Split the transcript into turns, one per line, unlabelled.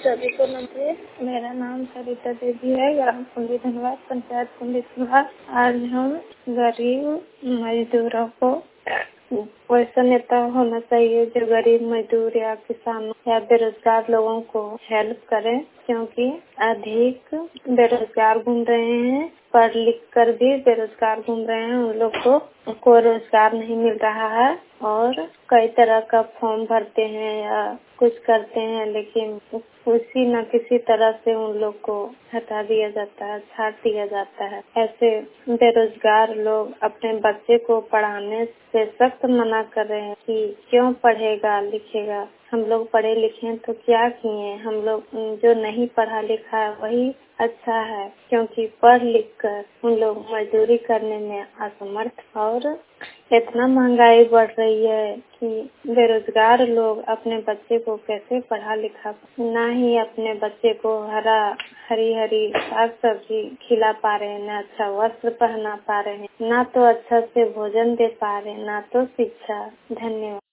सभी को नमस्ते। मेरा नाम सरिता देवी है, ग्राम कुंडी धनबाद, पंचायत कुंडी धनबाद। आज हम गरीब मजदूरों को वैसा नेता होना चाहिए जो गरीब मजदूर या किसानों या बेरोजगार लोगों को हेल्प करें, क्योंकि अधिक बेरोजगार घूम रहे हैं, पढ़ लिख कर भी बेरोजगार घूम रहे हैं। उन लोग को रोजगार नहीं मिल रहा है और कई तरह का फॉर्म भरते हैं या कुछ करते हैं, लेकिन किसी न किसी तरह से उन लोग को हटा दिया जाता है, छाट दिया जाता है। ऐसे बेरोजगार लोग अपने बच्चे को पढ़ाने से सख्त मना कर रहे हैं कि क्यों पढ़ेगा लिखेगा। हम लोग पढ़े लिखे तो क्या किए, हम लोग जो नहीं पढ़ा लिखा है वही अच्छा है, क्योंकि पढ़ लिख कर उन लोग मजदूरी करने में असमर्थ। और इतना महंगाई बढ़ रही है कि बेरोजगार लोग अपने बच्चे को कैसे पढ़ा लिखा, ना ही अपने बच्चे को हरी साग सब्जी खिला पा रहे हैं, ना अच्छा वस्त्र पहना पा रहे हैं, ना तो अच्छा से भोजन दे पा रहे हैं, ना तो शिक्षा। धन्यवाद।